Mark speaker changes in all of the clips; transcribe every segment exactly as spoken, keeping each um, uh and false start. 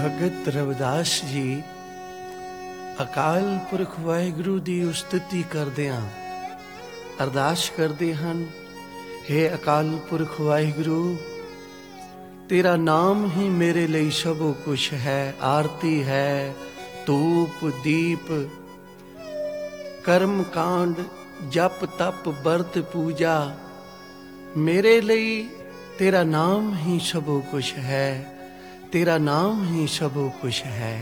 Speaker 1: भगत रविदास जी अकाल पुरख वाहिगुरु दी उस्तुति करदियां अरदास करदे हन। हे अकाल पुरख वाहिगुरु, तेरा नाम ही मेरे लिए सबो कुछ है। आरती है, धूप दीप, कर्म कांड, जप तप व्रत पूजा, मेरे लिए तेरा नाम ही सबो कुछ है। तेरा नाम ही सबो कुछ है।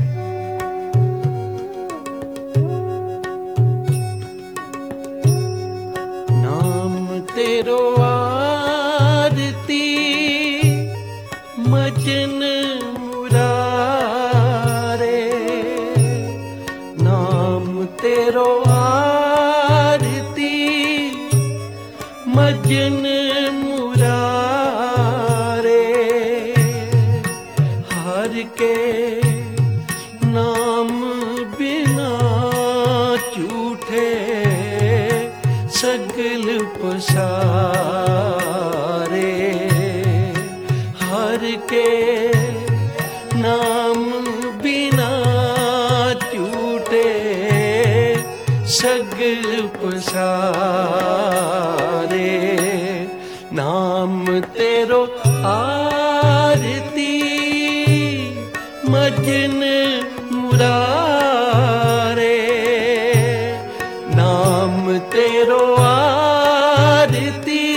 Speaker 1: नाम तेरो आरती मजन मुरारे, नाम तेरो आरती मजन के नाम बिना झूठे सगल पसारे। हर के नाम बिना झूठे सगल पसारे। नाम तेरो आरती मजन मुरारे, नाम तेरो आरती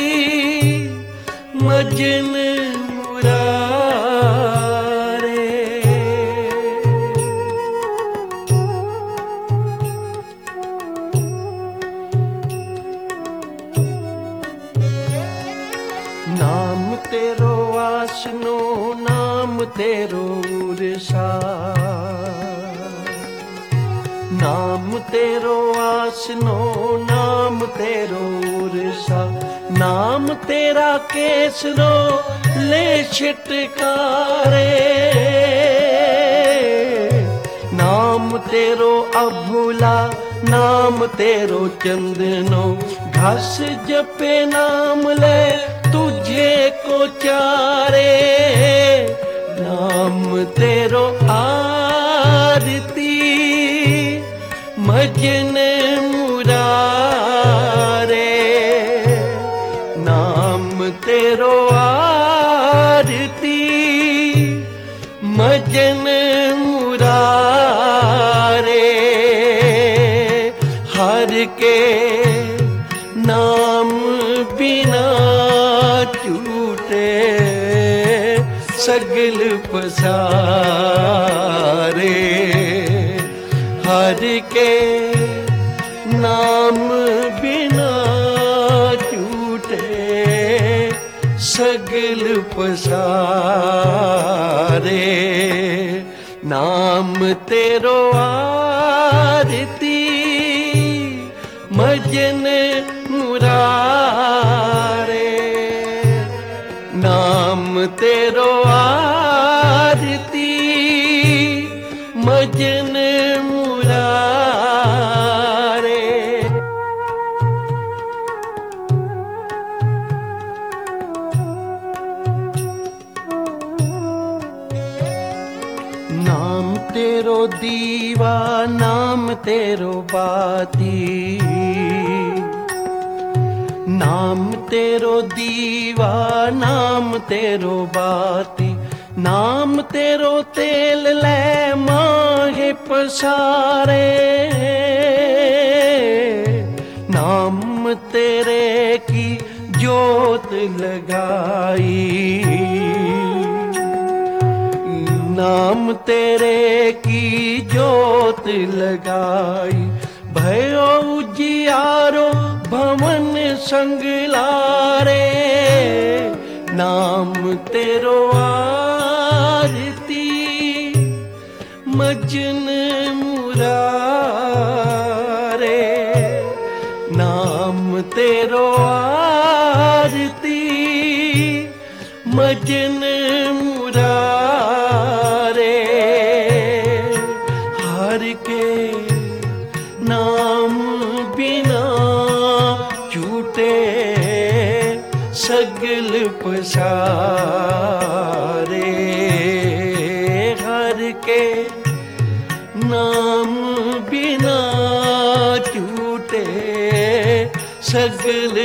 Speaker 1: मजन मुरारे। नाम तेरो आसनो, नाम तेरो उरसा, नाम तेरो आसनो, नाम तेरो उरसा। नाम तेरा केसरो ले छिटकारे, नाम तेरो अभुला, नाम तेरो चंदनो। घस जपे नाम ले तुझे को चारे, नाम तेरो आरती मजन मुरारे। नाम तेरो आरती मजन मुरारे। हर के नाम बिना झूठे सगल पसारे। हर के नाम बिना झूठे सगल पसारे। नाम तेरो आरती मजन मुरारे। नाम तेरो आरती मजन मुरारे। नाम तेरो दीवा, नाम तेरो बाती, नाम तेरो दीवा, नाम तेरो बाती। नाम तेरो तेल ले माहे पसारे, नाम तेरे की जोत लगाई। नाम तेरे की जोत लगाई, भयो उजियारो भवन संगलारे। नाम तेरो आरती मजन मुरारे। नाम तेरो आरती मजन मुरारे। हर के नाम बिना झूठे सगल पसारे। हर नाम बिना छूटे सगल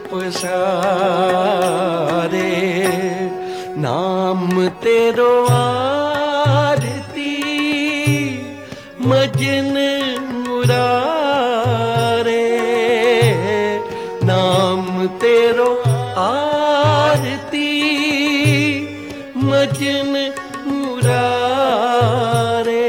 Speaker 1: पसारे। नाम तेरो आरती मजन मुरारे। नाम तेरो आरती मजन मुरारे।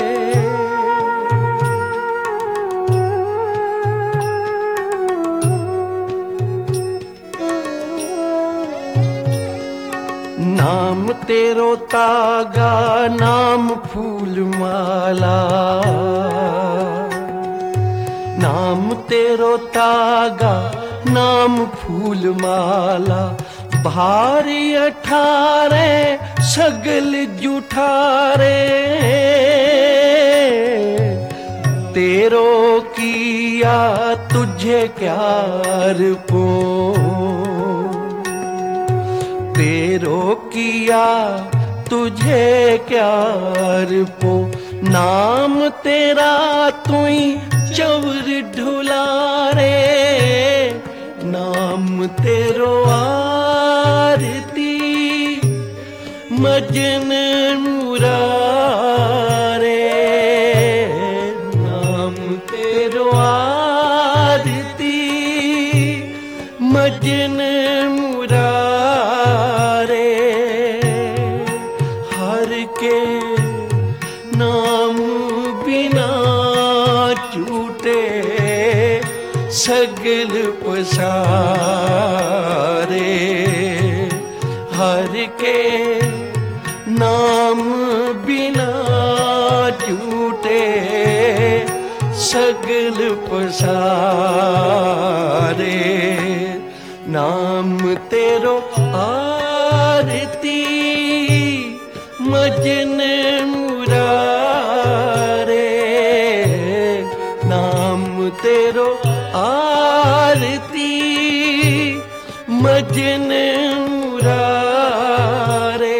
Speaker 1: नाम तेरो तागा नाम फूल माला। नाम तेरो तागा नाम फूल माला। भारी अठारे सगल जुठारे। तेरो किया तुझे क्या अर्पो। तेरो किया तुझे क्या अर्पो। नाम तेरा तुई चवर ढुलारे। नाम तेरो आरती मजन मुरारे। नाम तेरो आरती मजन मुरारे। हर के नाम बिना छूटे सगल पसारे। हर के नाम बिना छूटे सगल पसारे। नाम तेरो आरती मजन मुरारे। नाम तेरो आरती मजन मुरारे।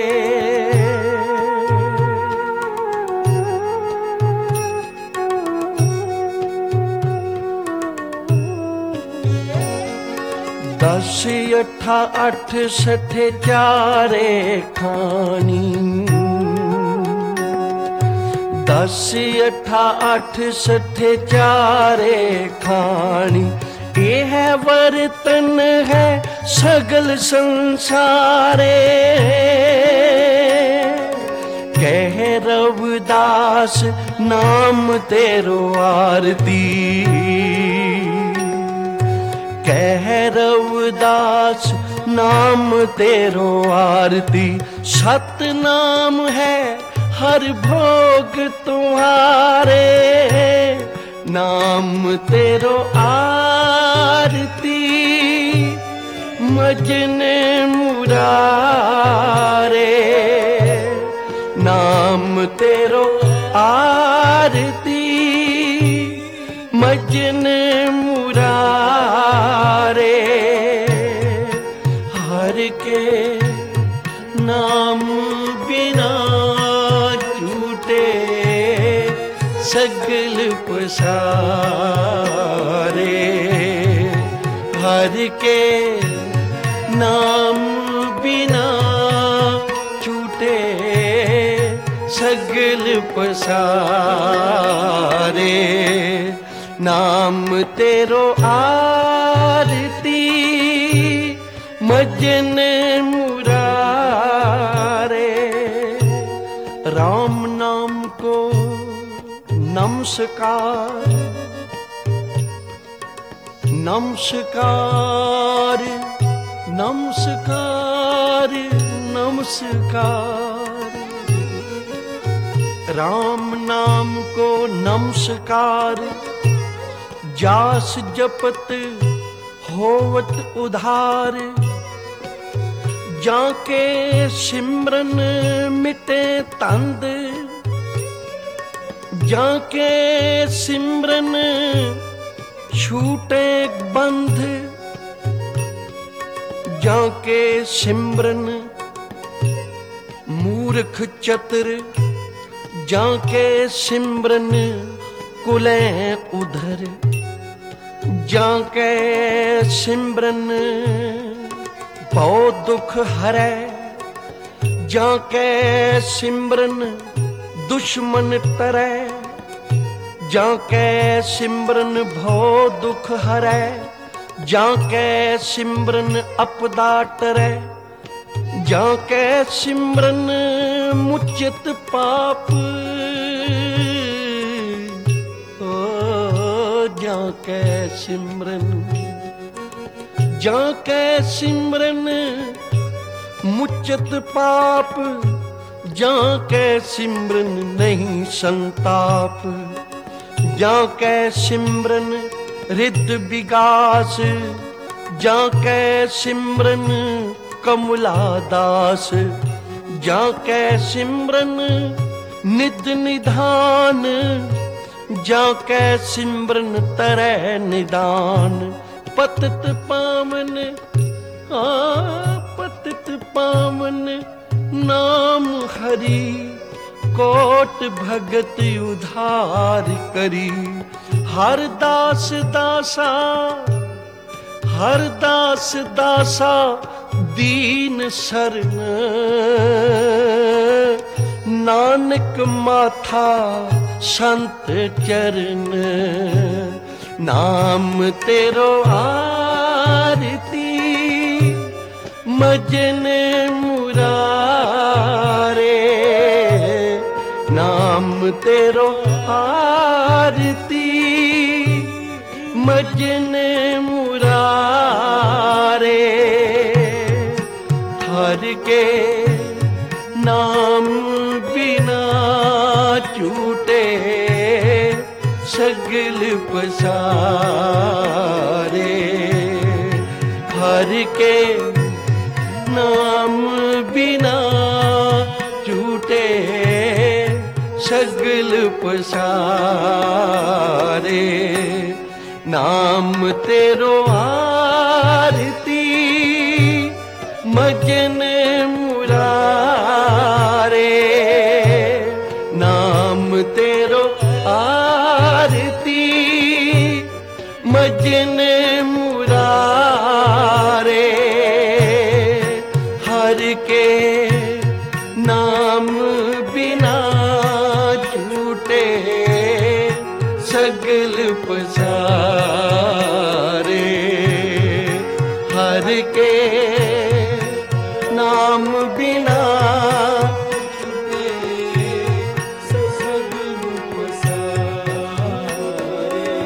Speaker 1: दस अठा अठ सठे चारे खानी। दस अठा अठ सठे चारे खानी। ये है वर्तन है सगल संसारे। कह रविदास नाम तेरो आरती। कह रविदास नाम तेरो आरती। सत नाम है हर भोग तुम्हारे। नाम तेरो आरती मजन मुरारे। नाम तेरो आरती मजन मुरारे। हर के नाम बिना छूटे सगल पसारे। हर के नाम बिना छूटे सगल पसारे। नाम तेरो आरती मजन मुरारे। राम नाम को नमस्कार नमस्कार नमस्कार नमस्कार। राम नाम को नमस्कार। जास जपत होवत उधार। जाके सिमरन मिटे तंद। जाके सिमरन छूटे बंध। जाके सिमरन मूर्ख चतुर जाके सिमरन कुलें उधर, जाके सिमरन बहुत दुख हरै, जाके सिमरन दुश्मन तरै, जाके सिमरन भो दुख हरै, जाके सिमरन अपदा टरै, जाके सिमरन मुचित पाप, ओ जाके सिमरन, जाके सिमरन मुचित पाप, जाके सिमरन नहीं संताप, जाके सिमरन रिद्ध विगास, जाके सिमरन कमला दास, जाके सिमरन निध निधान, जाके सिमरन तरह निदान, पतित पावन आ पतित पावन नाम हरि, कोट भगत उधार करी, हर दास दासा हर दास दासा दीन सरन, नानक माथा संत चरण, नाम तेरो आरती मजन मुरारे, नाम तेरो आरती मजन मुरारे, हर के नाम बिना छूटे सगल पसारे, हर के नाम बिना छूटे सगल पसारे, नाम तेरो आरती मजन मुरारे, नाम तेरो आरती मजन मुरारे, हर के नाम बिना छूटे सगल पसारे, हर के नाम बिना सगल पसारे,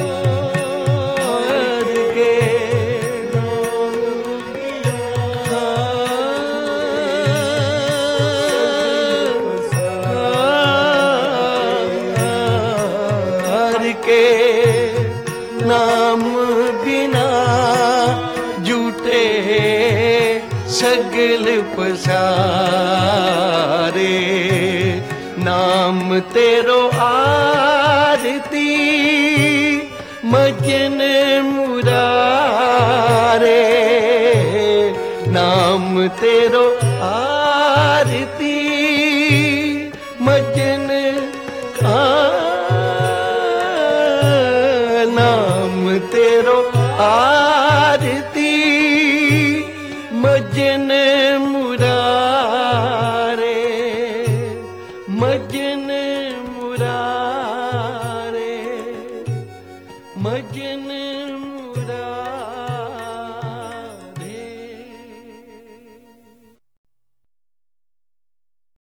Speaker 1: हर के नाम बिना हर के नाम बिना जूटे सगल पसारे, नाम तेरो आरती मजन मुरारे, नाम तेरो आरती मजन आ नाम तेरो आरती मजन